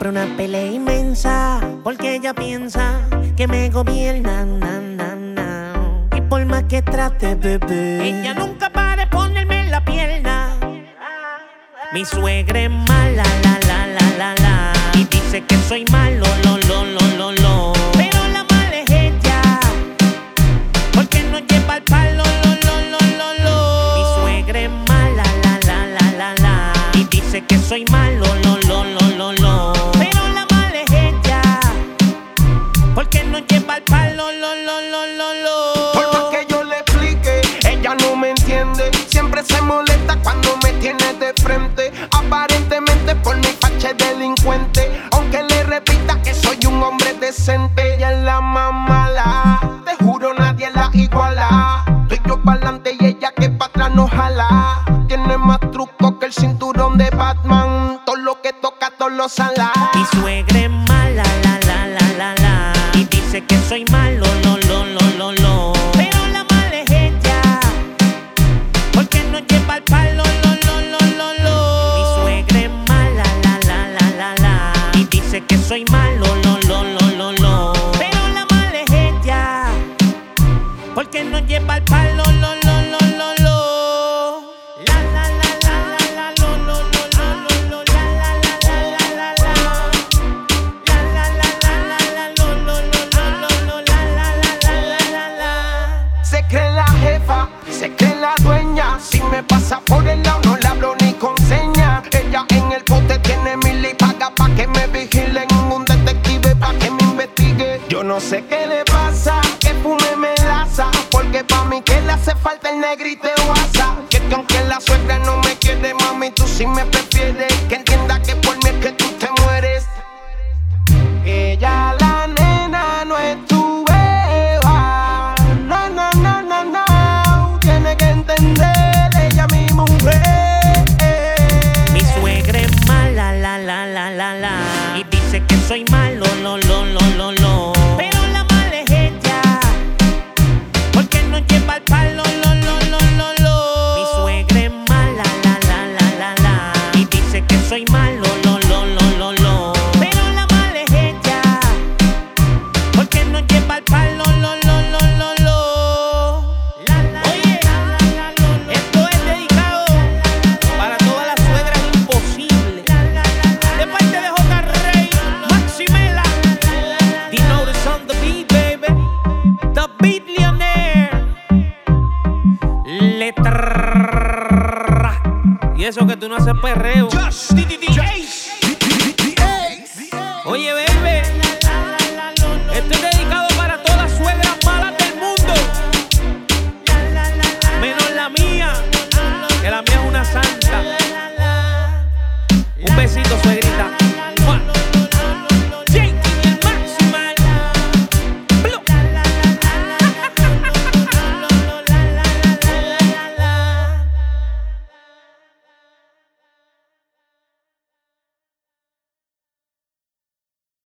compra una pelea inmensa porque ella piensa que me gobierna, y por más que trate, bebé, ella nunca para de ponerme en la pierna. Mi suegra es mala, la, y dice que soy malo, lo. Pero la mala es ella, porque no lleva el palo, lo. Mi suegra es mala, la, y dice que soy malo, lo. Pero la mala es ella, porque no lleva el palo, lo. Por más que yo le explique, ella no me entiende. Siempre se molesta cuando me tiene de frente. Aparentemente por mi facha es delincuente, aunque le repita que soy un hombre decente. Ella es la más mala, te juro nadie la iguala. Estoy yo pa'lante y ella que pa' atrás no jala. Tiene más truco que el cinturón de Batman. Todo lo que toca, todo lo sala. Mi suegra es mala, la, y dice que soy malo, lo. Pero la mala es ella, porque no lleva el palo, lo. Mi suegra es mala, la, y dice que soy malo, lo. Pero la mala es ella, porque no lleva el palo, lo. Se cree la jefa, se cree la dueña. Si me pasa por el lado no le hablo ni con señas. Ella en el bote tiene mil y paga pa' que me vigilen. Un detective pa' que me investigue. Yo no sé qué le pasa, que fume me laza. Porque pa' mí que le hace falta el negrito de WhatsApp. Que aunque la suegra no me quiere, mami, tú sí me prefieres. Que entienda que por mí es que tú te mueres. Ella la nena no es tu beba. No, tiene que entender, ella mi mujer. Mi suegra es mala, la, y dice que soy malo, lo. Pero la mala es ella, porque no lleva el palo, lo. Mi suegra es mala, la, y dice que soy malo, lo. Pero la mala es ella, porque no lleva el palo, lo. Oye, esto es dedicado para todas las suegras imposibles. De parte de J. Rey, Maximela, D-Notice on the beat, baby. The Beatlionaire. Letra. Y eso que tú no haces perreo.